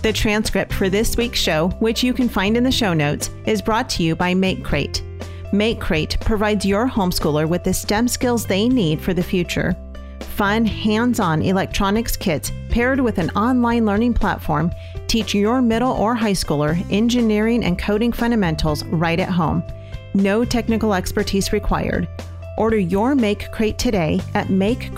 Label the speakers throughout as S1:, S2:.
S1: The transcript for this week's show, which you can find in the show notes, is brought to you by MakeCrate. MakeCrate provides your homeschooler with the STEM skills they need for the future. Fun, hands-on electronics kits paired with an online learning platform teach your middle or high schooler engineering and coding fundamentals right at home. No technical expertise required. Order your MakeCrate today at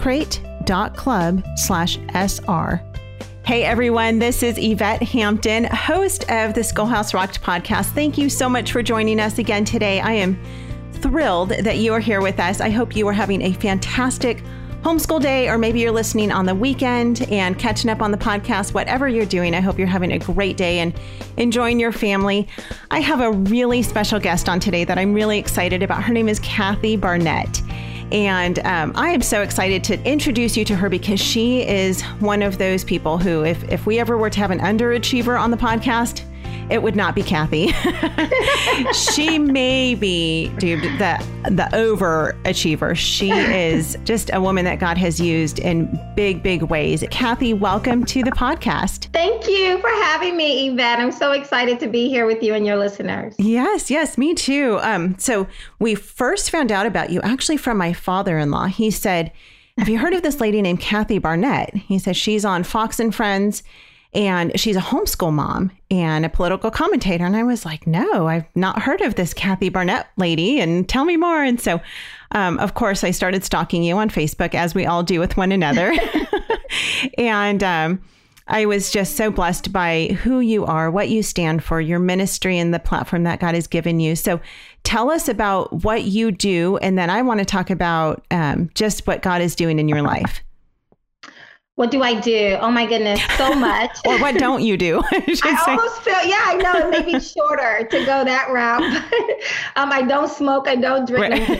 S1: makecrate.club/SR. Hey everyone, this is Yvette Hampton, host of the Schoolhouse Rocked podcast. Thank you so much for joining us again today. I am thrilled that you are here with us. I hope you are having a fantastic homeschool day, or maybe you're listening on the weekend and catching up on the podcast. Whatever you're doing, I hope you're having a great day and enjoying your family. I have a really special guest on today that I'm really excited about. Her name is Kathy Barnett. And I am so excited to introduce you to her because she is one of those people who, if we ever were to have an underachiever on the podcast, it would not be Kathy. She may be the overachiever. She is just a woman that God has used in big, big ways. Kathy, welcome to the podcast.
S2: Thank you for having me, Yvette. I'm so excited to be here with you and your listeners.
S1: Yes, me too. So we first found out about you actually from my father-in-law. He said, have you heard of this lady named Kathy Barnett? He said, she's on Fox and Friends. And she's a homeschool mom and a political commentator. And I was like, no, I've not heard of this Kathy Barnett lady. And tell me more. And so, of course, I started stalking you on Facebook, as we all do with one another. And I was just so blessed by who you are, what you stand for, your ministry, and the platform that God has given you. So tell us about what you do. And then I want to talk about just what God is doing in your life.
S2: What do I do? Oh my goodness, so much.
S1: Or what don't you do?
S2: I almost feel, I know it may be shorter to go that route. I don't smoke, I don't drink.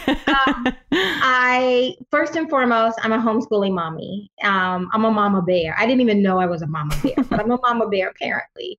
S2: First and foremost, I'm a homeschooling mommy. I'm a mama bear. I didn't even know I was a mama bear, but I'm a mama bear apparently.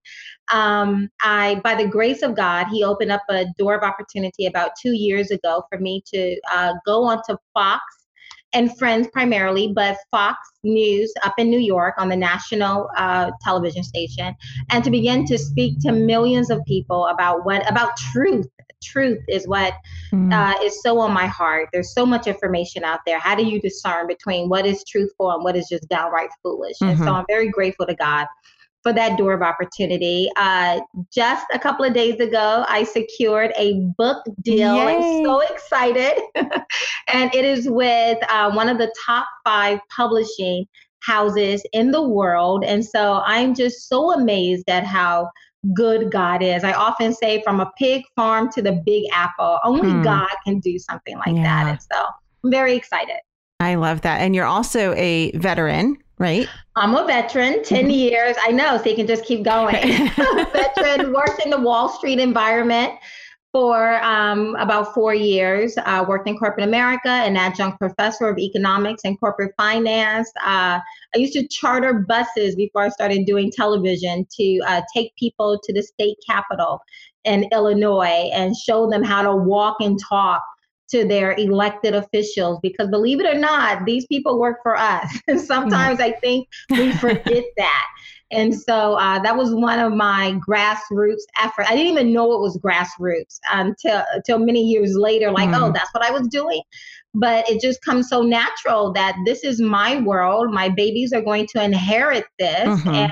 S2: By the grace of God, he opened up a door of opportunity about 2 years ago for me to go onto Fox and Friends primarily, but Fox News up in New York on the national television station, and to begin to speak to millions of people about truth. Truth is what is so on my heart. There's so much information out there. How do you discern between what is truthful and what is just downright foolish? And so I'm very grateful to God for that door of opportunity. Just a couple of days ago, I secured a book deal. Yay. I'm so excited. And it is with one of the top 5 publishing houses in the world. And so I'm just so amazed at how good God is. I often say from a pig farm to the Big Apple, only God can do something like that. And so I'm very excited. I
S1: love that. And you're also a veteran, right?
S2: I'm a veteran, 10 years. I know, so you can just keep going. Veteran, worked in the Wall Street environment for about 4 years. Worked in corporate America, an adjunct professor of economics and corporate finance. I used to charter buses before I started doing television to take people to the state capitol in Illinois and show them how to walk and talk to their elected officials, because believe it or not, these people work for us. And sometimes I think we forget that. And so that was one of my grassroots efforts. I didn't even know it was grassroots until many years later, like, oh, that's what I was doing. But it just comes so natural that this is my world. My babies are going to inherit this. And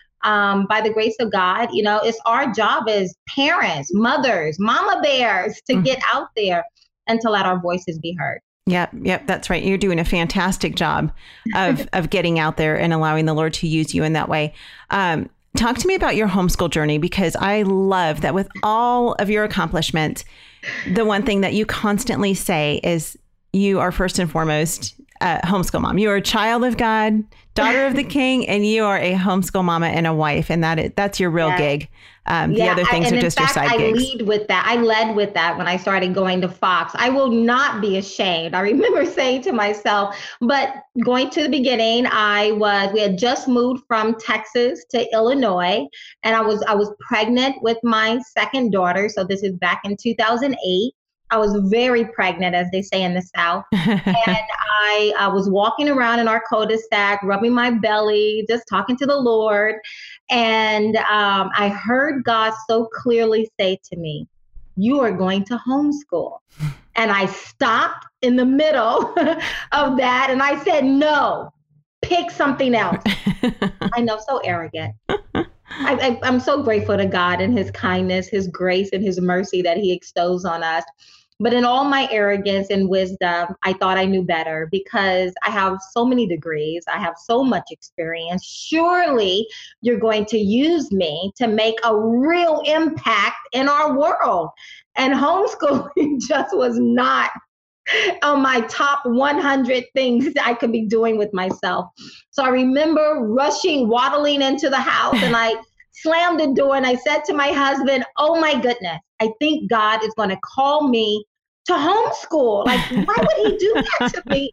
S2: by the grace of God, it's our job as parents, mothers, mama bears to get out there and to let our voices be heard.
S1: Yep, that's right. You're doing a fantastic job of getting out there and allowing the Lord to use you in that way. Talk to me about your homeschool journey, because I love that with all of your accomplishments, the one thing that you constantly say is you are first and foremost a homeschool mom. You are a child of God, daughter of the King, and you are a homeschool mama and a wife, and that's your real gig. The other things are just your side gigs.
S2: I led with that when I started going to Fox. I will not be ashamed. I remember saying to myself, but going to the beginning, we had just moved from Texas to Illinois, and I was pregnant with my second daughter. So this is back in 2008. I was very pregnant, as they say in the South. And I was walking around in our cul-de-sac, rubbing my belly, just talking to the Lord. And I heard God so clearly say to me, "You are going to homeschool." And I stopped in the middle of that and I said, "No, pick something else." I know, so arrogant. I'm so grateful to God and his kindness, his grace, and his mercy that he bestows on us. But in all my arrogance and wisdom, I thought I knew better because I have so many degrees. I have so much experience. Surely you're going to use me to make a real impact in our world. And homeschooling just was not on my top 100 things I could be doing with myself. So I remember rushing, waddling into the house, and I slammed the door and I said to my husband, "Oh my goodness, I think God is going to call me to homeschool. Like, why would he do that to me?"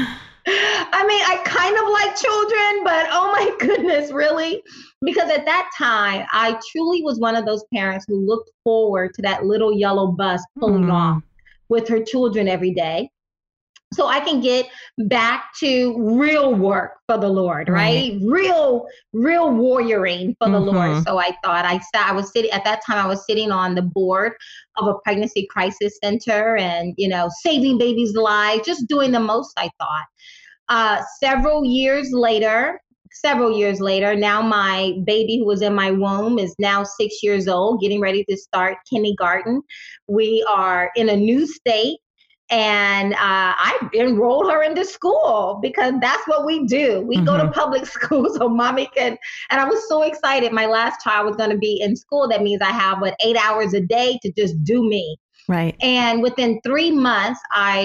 S2: I mean, I kind of like children, but oh my goodness, really? Because at that time, I truly was one of those parents who looked forward to that little yellow bus pulling off with her children every day, so I can get back to real work for the Lord, right? Real warrioring for the Lord. So I thought I was sitting at that time, I was sitting on the board of a pregnancy crisis center and, saving babies' lives, just doing the most, I thought. Several years later, now my baby who was in my womb is now 6 years old, getting ready to start kindergarten. We are in a new state. And I enrolled her into school because that's what we do. We go to public school so mommy can, and I was so excited. My last child was going to be in school. That means I have 8 hours a day to just do me.
S1: Right.
S2: And within 3 months,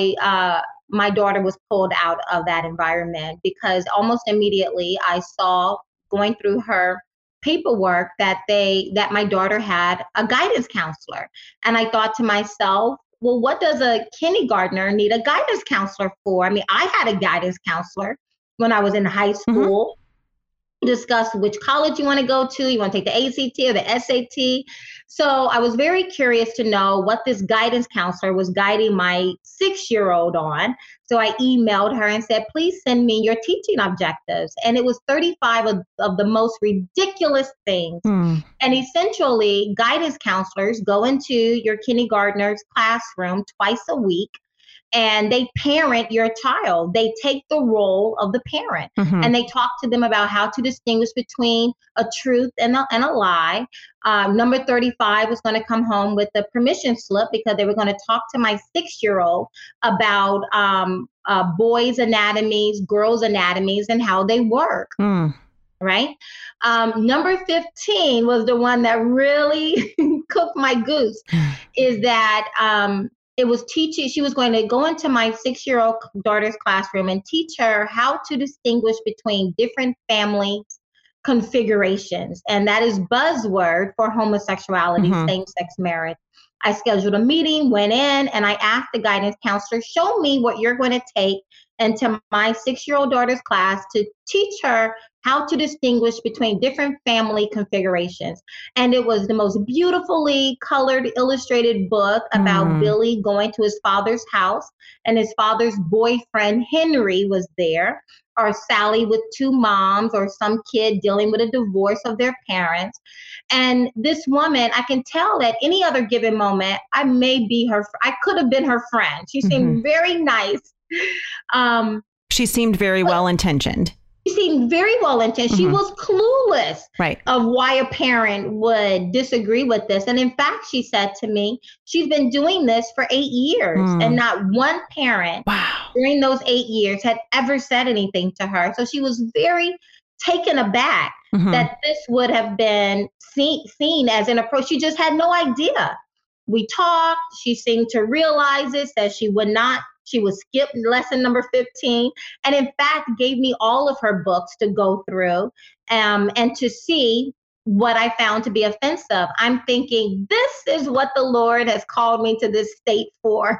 S2: my daughter was pulled out of that environment because almost immediately I saw going through her paperwork that my daughter had a guidance counselor. And I thought to myself, well, what does a kindergartner need a guidance counselor for? I mean, I had a guidance counselor when I was in high school. Discuss which college you want to go to. You want to take the ACT or the SAT. So I was very curious to know what this guidance counselor was guiding my 6-year-old on. So I emailed her and said, "Please send me your teaching objectives." And it was 35 of the most ridiculous things. And essentially, guidance counselors go into your kindergartner's classroom twice a week and they parent your child. They take the role of the parent and they talk to them about how to distinguish between a truth and a lie. Number 35 was going to come home with a permission slip because they were going to talk to my 6-year-old about boys' anatomies, girls' anatomies, and how they work. Right? Number 15 was the one that really cooked my goose, is that it was teaching. She was going to go into my 6-year-old daughter's classroom and teach her how to distinguish between different family configurations. And that is buzzword for homosexuality, same-sex marriage. I scheduled a meeting, went in, and I asked the guidance counselor, "Show me what you're going to take into my 6-year-old daughter's class to teach her how to distinguish between different family configurations." And it was the most beautifully colored, illustrated book about Billy going to his father's house, and his father's boyfriend, Henry, was there, or Sally with 2 moms, or some kid dealing with a divorce of their parents. And this woman, I can tell at any other given moment, I could have been her friend. She seemed very nice.
S1: She seemed very well-intentioned.
S2: She seemed very well-intentioned. She was clueless of why a parent would disagree with this. And in fact, she said to me, she's been doing this for 8 years and not one parent during those 8 years had ever said anything to her. So she was very taken aback that this would have been seen as an approach. She just had no idea. We talked. She seemed to realize it, said she would skip lesson number 15, and in fact gave me all of her books to go through and to see what I found to be offensive. I'm thinking, this is what the Lord has called me to this state for.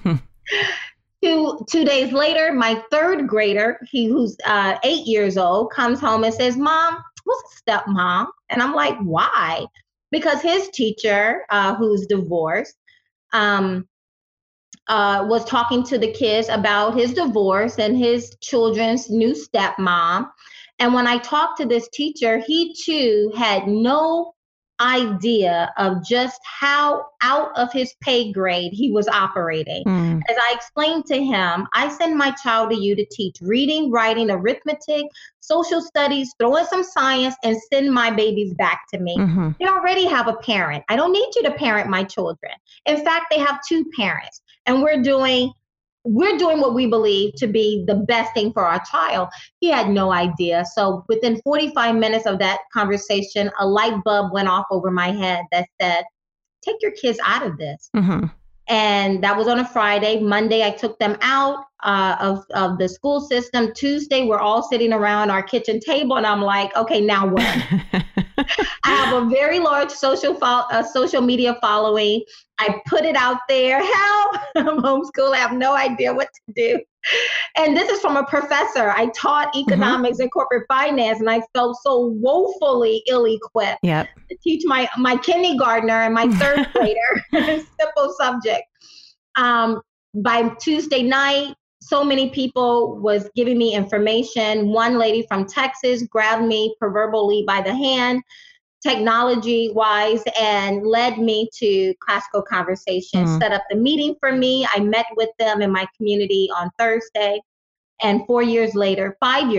S2: Two days later, my 3rd grader, who's 8 years old, comes home and says, "Mom, what's a stepmom?" And I'm like, "Why?" Because his teacher, who's divorced, was talking to the kids about his divorce and his children's new stepmom. And when I talked to this teacher, he too had no idea of just how out of his pay grade he was operating. As I explained to him, I send my child to you to teach reading, writing, arithmetic, social studies, throw in some science, and send my babies back to me. They already have a parent. I don't need you to parent my children. In fact, they have two parents, and we're doing what we believe to be the best thing for our child. He had no idea. So within 45 minutes of that conversation, a light bulb went off over my head that said, take your kids out of this. And that was on a Friday. Monday, I took them out of the school system. Tuesday, we're all sitting around our kitchen table, and I'm like, okay, now what? I have a very large social media following. I put it out there. Help! I'm homeschooled. I have no idea what to do. And this is from a professor. I taught economics and corporate finance, and I felt so woefully ill-equipped to teach my kindergartner and my third grader simple subject. By Tuesday night, so many people was giving me information. One lady from Texas grabbed me proverbially by the hand, technology-wise, and led me to Classical Conversations, set up the meeting for me. I met with them in my community on Thursday. And 5 years later,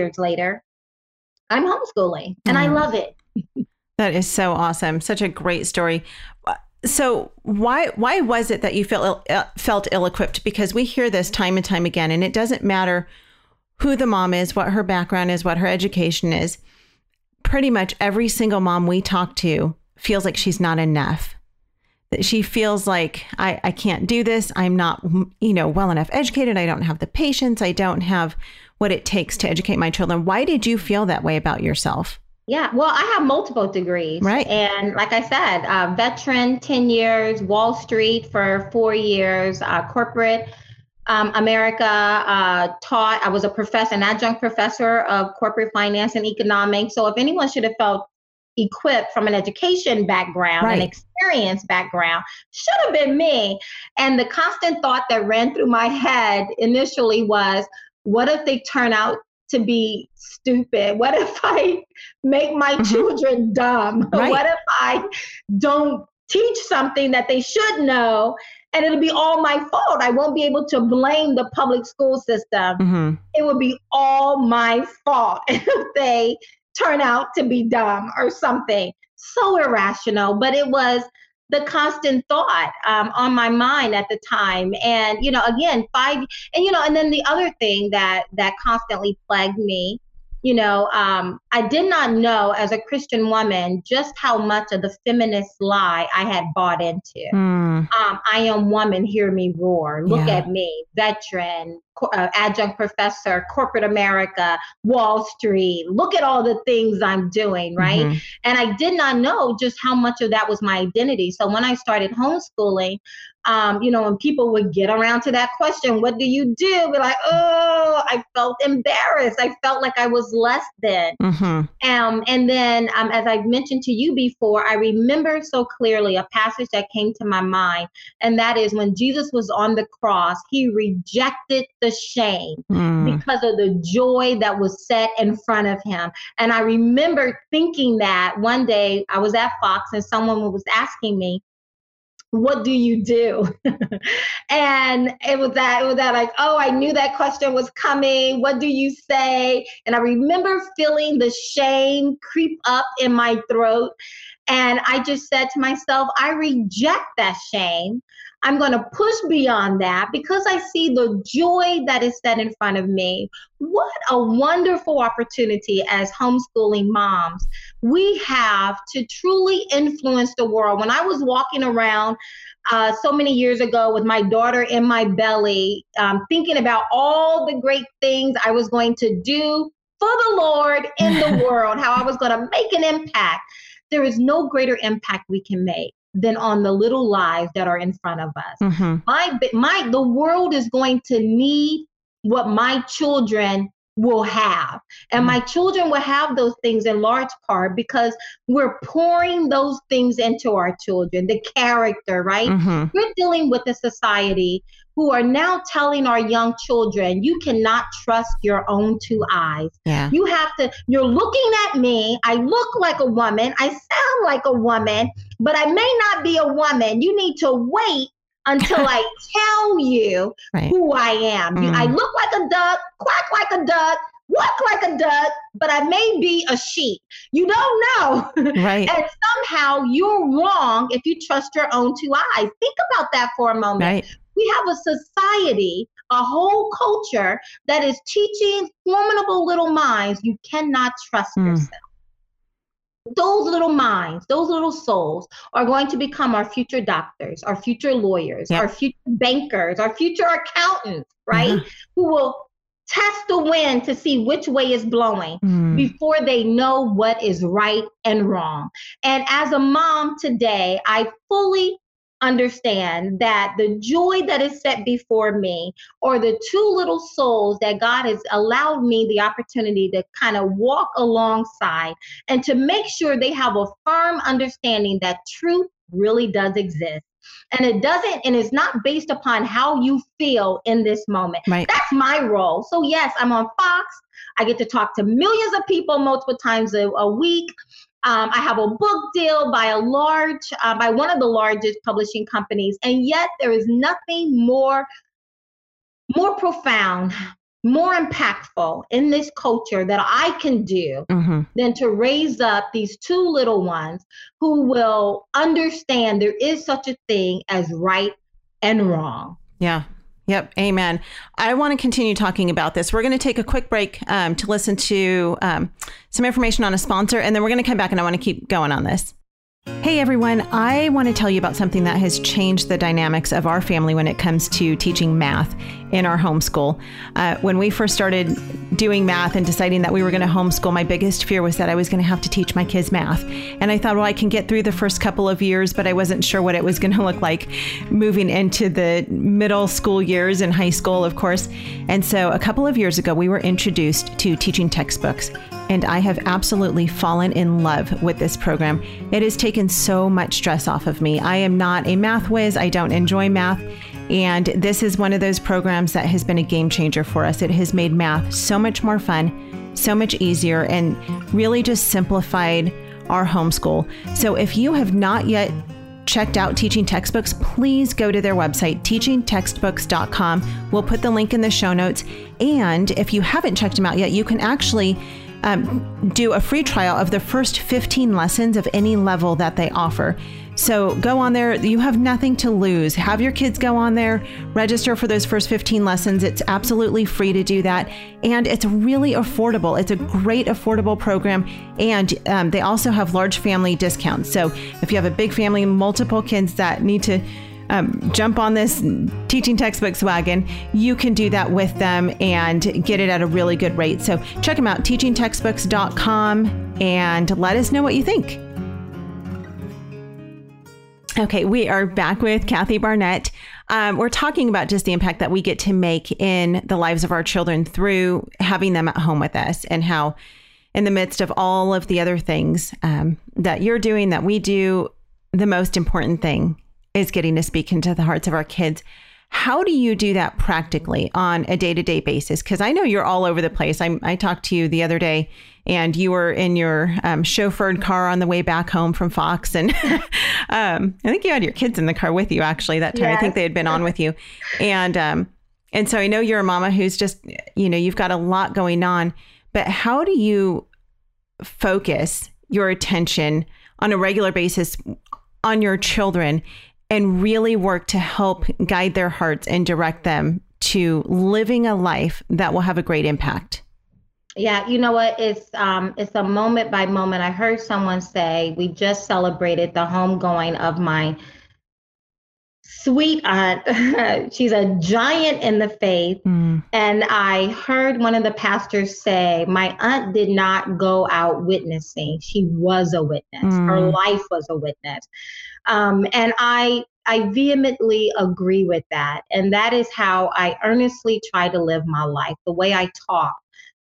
S2: I'm homeschooling, and I love it.
S1: That is so awesome. Such a great story. So why was it that you felt ill-equipped? Because we hear this time and time again, and it doesn't matter who the mom is, what her background is, what her education is. Pretty much every single mom we talk to feels like she's not enough. That she feels like, I can't do this. I'm not, well enough educated. I don't have the patience. I don't have what it takes to educate my children. Why did you feel that way about yourself?
S2: Yeah, well, I have multiple degrees.
S1: Right.
S2: And like I said, veteran, 10 years, Wall Street for 4 years, corporate America, taught. I was a professor, an adjunct professor of corporate finance and economics. So if anyone should have felt equipped from an education background, an experience background, should have been me. And the constant thought that ran through my head initially was, what if they turn out to be stupid? What if I make my children dumb? What if I don't teach something that they should know, and it'll be all my fault? I won't be able to blame the public school system. It would be all my fault if they turn out to be dumb or something. So irrational, but it was the constant thought on my mind at the time. And, again, and then the other thing that constantly plagued me, I did not know as a Christian woman just how much of the feminist lie I had bought into. I am woman, hear me roar. Look at me, veteran, adjunct professor, corporate America, Wall Street. Look at all the things I'm doing, right? And I did not know just how much of that was my identity. So when I started homeschooling, when people would get around to that question, what do you do? We're like, oh, I felt embarrassed. I felt like I was less than. And then, as I mentioned to you before, I remember so clearly a passage that came to my mind. And that is when Jesus was on the cross, he rejected the shame because of the joy that was set in front of him. And I remember thinking that one day I was at Fox and someone was asking me, what do you do? And it was that like, oh, I knew that question was coming. What do you say? And I remember feeling the shame creep up in my throat. And I just said to myself, I reject that shame. I'm going to push beyond that because I see the joy that is set in front of me. What a wonderful opportunity as homeschooling moms we have to truly influence the world. When I was walking around so many years ago with my daughter in my belly, thinking about all the great things I was going to do for the Lord in the world, how I was going to make an impact. There is no greater impact we can make than on the little lives that are in front of us. The world is going to need what my children will have. And my children will have those things in large part because we're pouring those things into our children, the character, right? We're dealing with a society who are now telling our young children, you cannot trust your own two eyes.
S1: Yeah.
S2: You're looking at me. I look like a woman. I sound like a woman, but I may not be a woman. You need to wait until I tell you who I am. I look like a duck, quack like a duck, walk like a duck, but I may be a sheep. You don't know.
S1: Right.
S2: And somehow you're wrong if you trust your own two eyes. Think about that for a moment.
S1: Right.
S2: We have a society, a whole culture that is teaching formidable little minds you cannot trust yourself. Those little minds, those little souls are going to become our future doctors, our future lawyers, our future bankers, our future accountants, right? Who will test the wind to see which way is blowing before they know what is right and wrong. And as a mom today, I fully understand that the joy that is set before me, or the two little souls that God has allowed me the opportunity to kind of walk alongside and to make sure they have a firm understanding that truth really does exist. And it's not based upon how you feel in this moment.
S1: Right.
S2: That's my role. So yes, I'm on Fox. I get to talk to millions of people multiple times a week. I have a book deal by one of the largest publishing companies, and yet there is nothing more profound, more impactful in this culture that I can do than to raise up these two little ones who will understand there is such a thing as right and wrong.
S1: Yeah. Yep. Amen. I want to continue talking about this. We're going to take a quick break to listen to some information on a sponsor, and then we're going to come back and I want to keep going on this. Hey everyone, I want to tell you about something that has changed the dynamics of our family when it comes to teaching math in our homeschool. When we first started doing math and deciding that we were going to homeschool, my biggest fear was that I was going to have to teach my kids math. And I thought, well, I can get through the first couple of years, but I wasn't sure what it was going to look like moving into the middle school years and high school, of course. And so a couple of years ago, we were introduced to teaching textbooks. And I have absolutely fallen in love with this program. It has taken so much stress off of me. I am not a math whiz. I don't enjoy math. And this is one of those programs that has been a game changer for us. It has made math so much more fun, so much easier, and really just simplified our homeschool. So if you have not yet checked out Teaching Textbooks, please go to their website, teachingtextbooks.com. We'll put the link in the show notes. And if you haven't checked them out yet, you can actually do a free trial of the first 15 lessons of any level that they offer. So go on there. You have nothing to lose. Have your kids go on there, register for those first 15 lessons. It's absolutely free to do that. And it's really affordable. It's a great affordable program. And they also have large family discounts. So if you have a big family, multiple kids that need to jump on this Teaching Textbooks wagon, you can do that with them and get it at a really good rate. So check them out, teachingtextbooks.com, and let us know what you think. Okay, we are back with Kathy Barnett. We're talking about just the impact that we get to make in the lives of our children through having them at home with us, and how in the midst of all of the other things that you're doing, that we do, the most important thing is getting to speak into the hearts of our kids. How do you do that practically on a day-to-day basis? Because I know you're all over the place. I talked to you the other day, and you were in your chauffeured car on the way back home from Fox. And I think you had your kids in the car with you, actually, that time. Yes. I think they had been on with you. And so I know you're a mama who's just, you've got a lot going on. But how do you focus your attention on a regular basis on your children and really work to help guide their hearts and direct them to living a life that will have a great impact?
S2: Yeah, you know what? It's a moment by moment. I heard someone say, we just celebrated the homegoing of my sweet aunt. She's a giant in the faith. And I heard one of the pastors say, my aunt did not go out witnessing. She was a witness. Her life was a witness. And I vehemently agree with that. And that is how I earnestly try to live my life, the way I talk,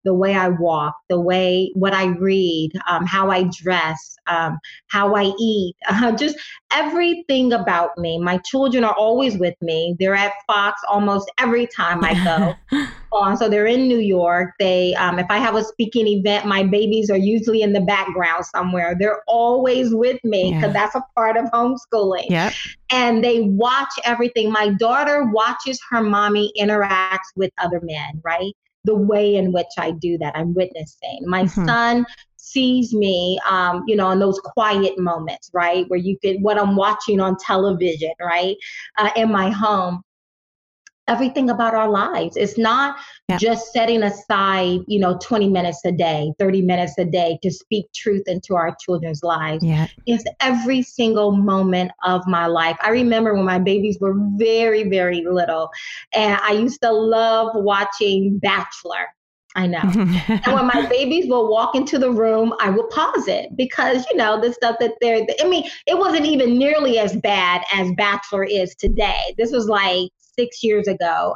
S2: the way I walk, what I read, how I dress, how I eat, just everything about me. My children are always with me. They're at Fox almost every time I go. So they're in New York. If I have a speaking event, my babies are usually in the background somewhere. They're always with me because that's a part of homeschooling.
S1: Yep.
S2: And they watch everything. My daughter watches her mommy interacts with other men, right? The way in which I do that, I'm witnessing. My son sees me, in those quiet moments, right? Where what I'm watching on television, right? In my home. Everything about our lives. It's not just setting aside, 20 minutes a day, 30 minutes a day to speak truth into our children's lives. Yeah. It's every single moment of my life. I remember when my babies were very, very little, and I used to love watching Bachelor. I know. And when my babies will walk into the room, I will pause it because, the stuff that it wasn't even nearly as bad as Bachelor is today. This was like 6 years ago,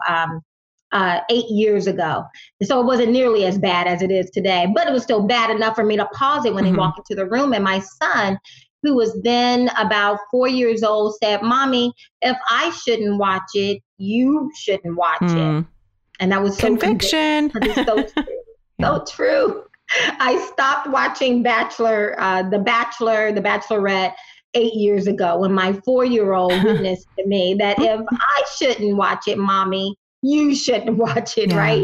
S2: 8 years ago. So it wasn't nearly as bad as it is today, but it was still bad enough for me to pause it when they walk into the room. And my son, who was then about 4 years old, said, "Mommy, if I shouldn't watch it, you shouldn't watch it." And that was so
S1: conviction.
S2: It's so true. So true. I stopped watching Bachelor, The Bachelor, The Bachelorette 8 years ago when my 4-year-old witnessed to me that if I shouldn't watch it, Mommy, you shouldn't watch it, right?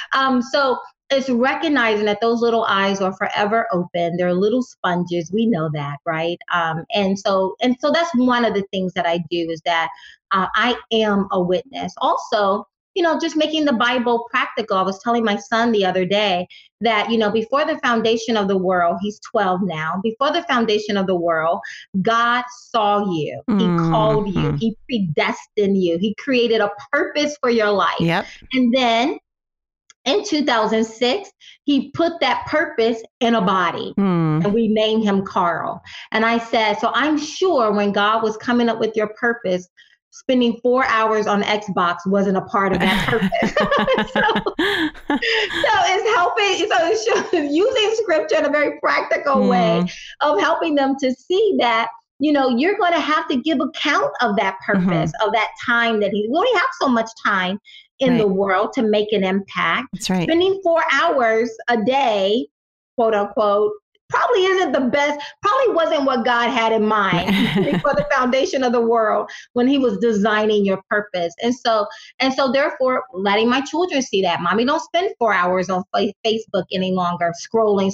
S2: So it's recognizing that those little eyes are forever open. They're little sponges. We know that, right? And so that's one of the things that I do is that I am a witness. Also, just making the Bible practical. I was telling my son the other day that, before the foundation of the world, he's 12 now, before the foundation of the world, God saw you. He called you. He predestined you. He created a purpose for your life.
S1: Yep.
S2: And then in 2006, he put that purpose in a body and we named him Carl. And I said, so I'm sure when God was coming up with your purpose, spending 4 hours on Xbox wasn't a part of that purpose. so it's helping. So it's using scripture in a very practical way of helping them to see that, you're going to have to give account of that purpose, of that time that we only have so much time in the world to make an impact.
S1: That's right.
S2: Spending 4 hours a day, quote unquote, probably isn't the best, probably wasn't what God had in mind before the foundation of the world when he was designing your purpose. And so therefore letting my children see that, Mommy don't spend 4 hours on Facebook any longer, scrolling.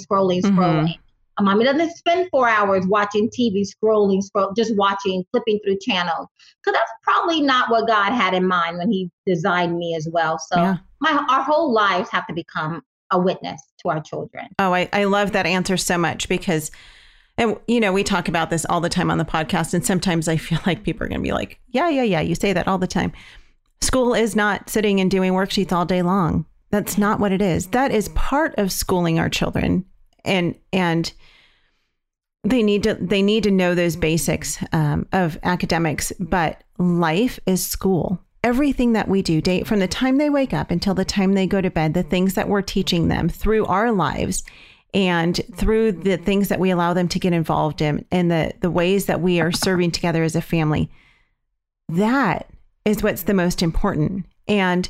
S2: Mommy doesn't spend 4 hours watching TV, just watching, flipping through channels. Because that's probably not what God had in mind when he designed me as well. So our whole lives have to become a witness to our children.
S1: Oh, I love that answer so much because, and we talk about this all the time on the podcast. And sometimes I feel like people are going to be like, yeah, you say that all the time. School is not sitting and doing worksheets all day long. That's not what it is. That is part of schooling our children. And they need to know those basics of academics, but life is school. Everything that we do, from the time they wake up until the time they go to bed, the things that we're teaching them through our lives and through the things that we allow them to get involved in and the ways that we are serving together as a family, that is what's the most important. And,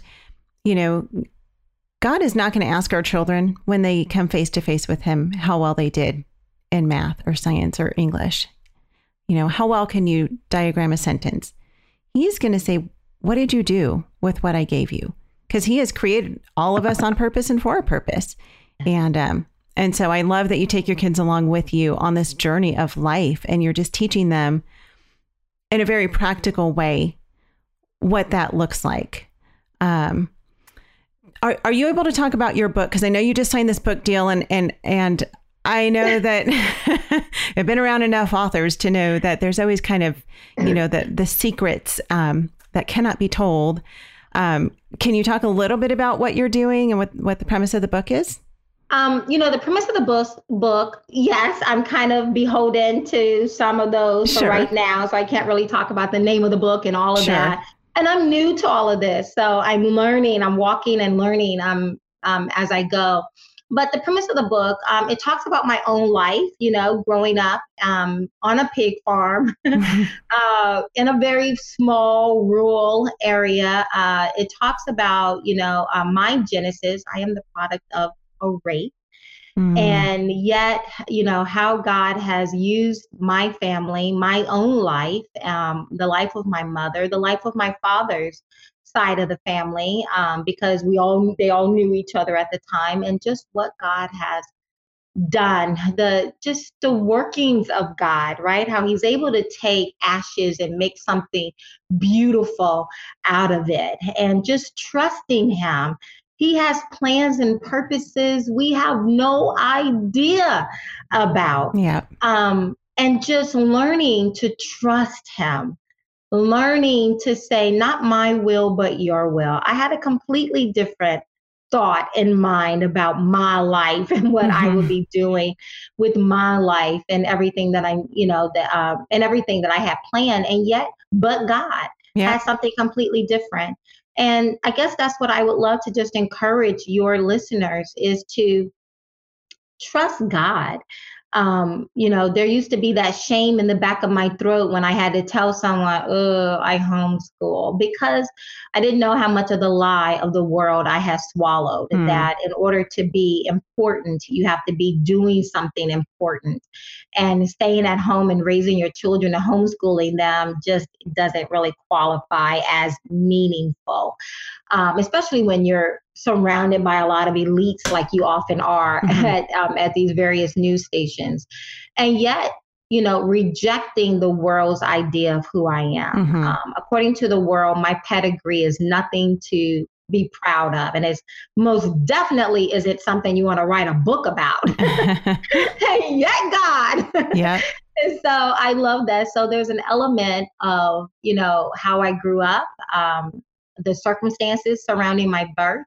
S1: God is not going to ask our children when they come face to face with him how well they did in math or science or English. How well can you diagram a sentence? He's going to say, what did you do with what I gave you? Because he has created all of us on purpose and for a purpose. And so I love that you take your kids along with you on this journey of life and you're just teaching them in a very practical way what that looks like. Are you able to talk about your book? Because I know you just signed this book deal and I know that I've been around enough authors to know that there's always kind of, the secrets that cannot be told. Can you talk a little bit about what you're doing and what the premise of the book is?
S2: The premise of the book, yes, I'm kind of beholden to some of those for right now. So I can't really talk about the name of the book and all of that. And I'm new to all of this. So I'm learning, I'm walking and learning as I go. But the premise of the book, it talks about my own life, growing up on a pig farm in a very small rural area. It talks about, my genesis. I am the product of a rape. And yet, how God has used my family, my own life, the life of my mother, the life of my father's side of the family, because they all knew each other at the time, and just what God has done, the workings of God, right? How he's able to take ashes and make something beautiful out of it, and just trusting him. He has plans and purposes we have no idea about.
S1: Yeah.
S2: And just learning to trust him, learning to say, not my will, but your will. I had a completely different thought in mind about my life and what I would be doing with my life and everything that and everything that I had planned. And yet, but God has something completely different. And I guess that's what I would love to just encourage your listeners, is to trust God. There used to be that shame in the back of my throat when I had to tell someone, I homeschool, because I didn't know how much of the lie of the world I had swallowed, that in order to be important, you have to be doing something important, and staying at home and raising your children and homeschooling them just doesn't really qualify as meaningful, especially when you're surrounded by a lot of elites, like you often are at these various news stations. And yet, rejecting the world's idea of who I am. According to the world, my pedigree is nothing to be proud of. And it's most definitely isn't something you want to write a book about. And yet God. Yeah. And so I love that. So there's an element of, how I grew up, the circumstances surrounding my birth,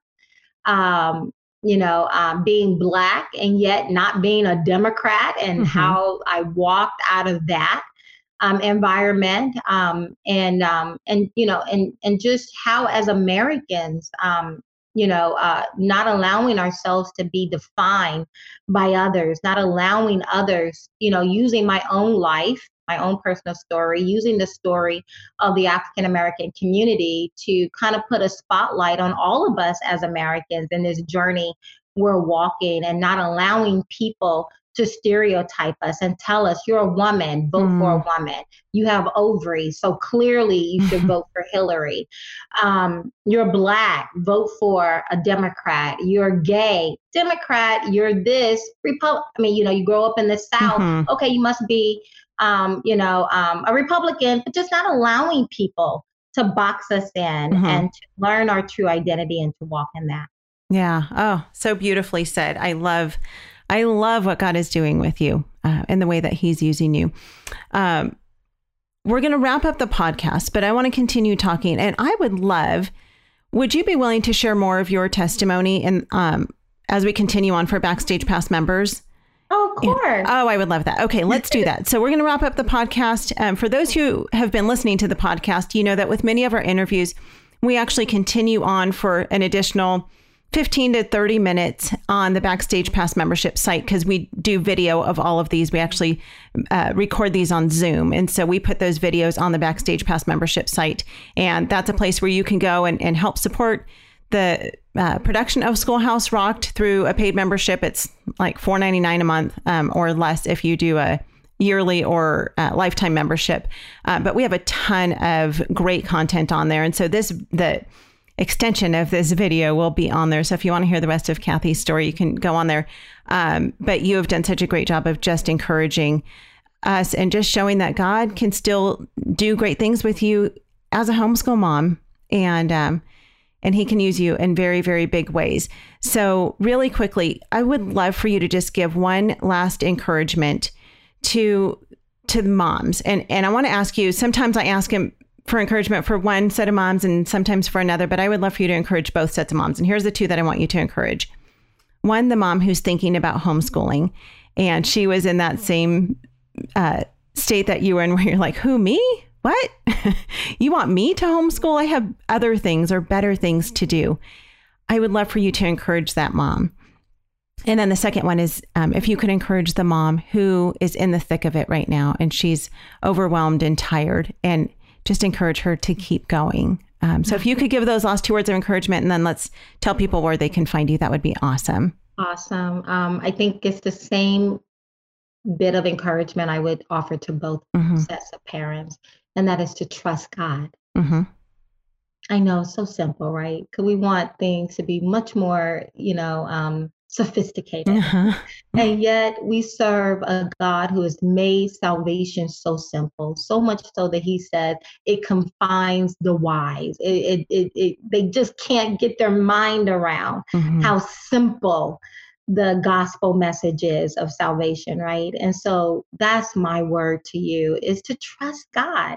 S2: being Black and yet not being a Democrat, and how I walked out of that environment, and just how, as Americans, not allowing ourselves to be defined by others, not allowing others, using my own life, my own personal story, using the story of the African American community to kind of put a spotlight on all of us as Americans in this journey we're walking, and not allowing people to stereotype us and tell us, you're a woman, vote for a woman. You have ovaries, so clearly you should vote for Hillary. You're Black, vote for a Democrat. You're gay, Democrat. You're this, you grow up in the South. Okay, you must be a Republican, but just not allowing people to box us in and to learn our true identity and to walk in that.
S1: Yeah. Oh, so beautifully said. I love what God is doing with you and the way that he's using you. We're going to wrap up the podcast, but I want to continue talking. And I would you be willing to share more of your testimony and as we continue on for Backstage Pass members?
S2: Oh, of course.
S1: Oh, I would love that. Okay, let's do that. So we're going to wrap up the podcast. For those who have been listening to the podcast, you know that with many of our interviews, we actually continue on for an additional 15 to 30 minutes on the Backstage Pass membership site, because we do video of all of these. We actually record these on Zoom. And so we put those videos on the Backstage Pass membership site. And that's a place where you can go and help support the production of Schoolhouse Rocked through a paid membership. It's like $4.99 a month or less if you do a yearly or lifetime membership. But we have a ton of great content on there. And so the extension of this video will be on there. So if you want to hear the rest of Kathy's story, you can go on there. But you have done such a great job of just encouraging us and just showing that God can still do great things with you as a homeschool mom. And he can use you in very, very big ways. So really quickly, I would love for you to just give one last encouragement to moms. And I want to ask you, sometimes I ask him for encouragement for one set of moms and sometimes for another, but I would love for you to encourage both sets of moms. And here's the two that I want you to encourage. One, the mom who's thinking about homeschooling, and she was in that same state that you were in, where you're like, who, me? What? You want me to homeschool? I have other things or better things to do. I would love for you to encourage that mom. And then the second one is if you could encourage the mom who is in the thick of it right now and she's overwhelmed and tired, and just encourage her to keep going. So if you could give those last 2 words of encouragement, and then let's tell people where they can find you, that would be awesome.
S2: Awesome. I think it's the same bit of encouragement I would offer to both sets of parents, and that is to trust God. I know it's so simple, right? Because we want things to be much more, sophisticated. And yet we serve a God who has made salvation so simple, so much so that he said it confines the wise. They just can't get their mind around how simple the gospel message is of salvation, right? And so that's my word to you, is to trust God,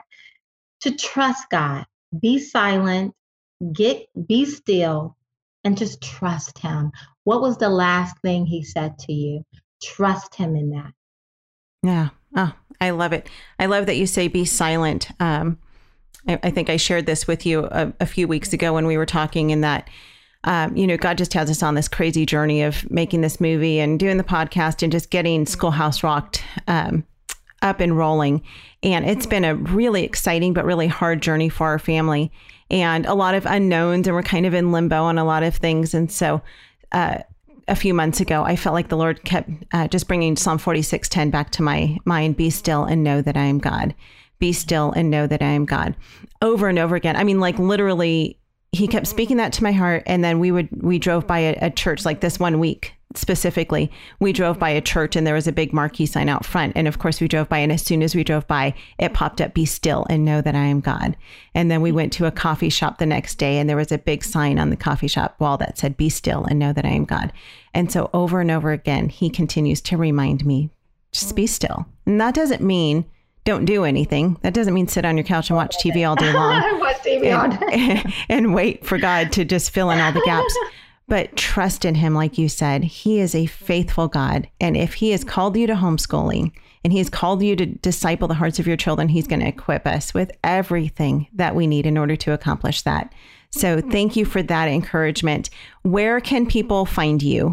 S2: Be silent, be still, and just trust him. What was the last thing he said to you? Trust him in that.
S1: Yeah. Oh, I love it. I love that you say be silent. I think I shared this with you a few weeks ago when we were talking, in that, God just has us on this crazy journey of making this movie and doing the podcast and just getting Schoolhouse Rocked up and rolling. And it's been a really exciting but really hard journey for our family, and a lot of unknowns, and we're kind of in limbo on a lot of things. And so a few months ago, I felt like the Lord kept just bringing Psalm 46:10 back to my mind. Be still and know that I am God. Be still and know that I am God. Over and over again. I mean, like literally, he kept speaking that to my heart. And then we drove by a church, like this one week specifically, we drove by a church and there was a big marquee sign out front. And of course we drove by, and as soon as we drove by, it popped up, be still and know that I am God. And then we went to a coffee shop the next day, and there was a big sign on the coffee shop wall that said, be still and know that I am God. And so over and over again, he continues to remind me, just be still. And that doesn't mean don't do anything. That doesn't mean sit on your couch and watch TV all day long.
S2: Watch TV all day.
S1: And wait for God to just fill in all the gaps. But trust in him, like you said. He is a faithful God. And if he has called you to homeschooling and he has called you to disciple the hearts of your children, he's going to equip us with everything that we need in order to accomplish that. So thank you for that encouragement. Where can people find you?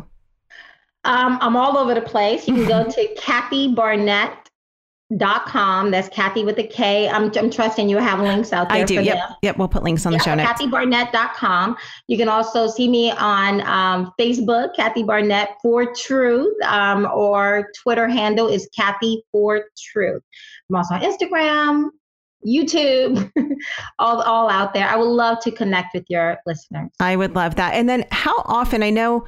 S2: I'm all over the place. You can go to KathyBarnett.com. That's Kathy with a K. I'm trusting you have links out there.
S1: I do.
S2: For
S1: Yep.
S2: them.
S1: Yep. We'll put links on the show notes.
S2: KathyBarnett.com. You can also see me on Facebook, Kathy Barnett for Truth, or Twitter handle is Kathy for Truth. I'm also on Instagram, YouTube, all out there. I would love to connect with your listeners.
S1: I would love that. And then how often, I know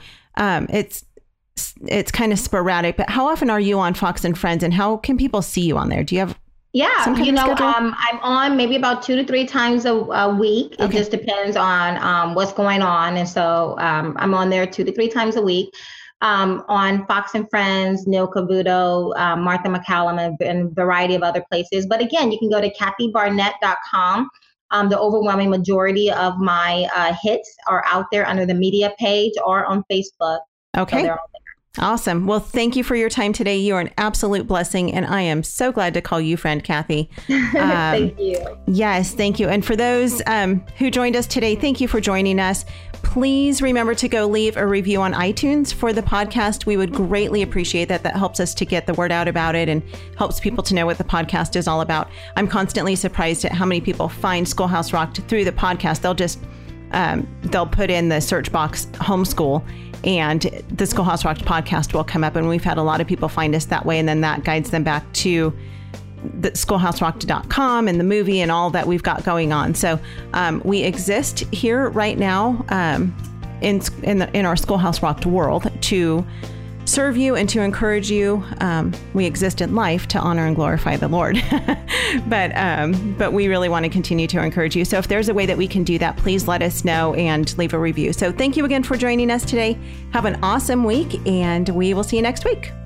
S1: it's kind of sporadic, but how often are you on Fox and Friends, and how can people see you on there? Do you have some kind of schedule?
S2: I'm on maybe about 2 to 3 times a week. Okay. It just depends on what's going on. And so I'm on there 2 to 3 times a week. On Fox and Friends, Neil Cavuto, Martha McCallum, and a variety of other places. But again, you can go to KathyBarnett.com. The overwhelming majority of my hits are out there under the media page or on Facebook.
S1: Okay.
S2: So they're all there.
S1: Awesome. Well, thank you for your time today. You are an absolute blessing, and I am so glad to call you friend, Kathy.
S2: Thank you.
S1: Yes, thank you. And for those who joined us today, thank you for joining us. Please remember to go leave a review on iTunes for the podcast. We would greatly appreciate that. That helps us to get the word out about it and helps people to know what the podcast is all about. I'm constantly surprised at how many people find Schoolhouse Rocked through the podcast. They'll put in the search box homeschool, and the Schoolhouse Rocked podcast will come up. And we've had a lot of people find us that way. And then that guides them back to the schoolhouserocked.com and the movie and all that we've got going on. So we exist here right now in our Schoolhouse Rocked world to serve you and to encourage you. We exist in life to honor and glorify the Lord. But we really want to continue to encourage you. So if there's a way that we can do that, please let us know and leave a review. So thank you again for joining us today. Have an awesome week, and we will see you next week.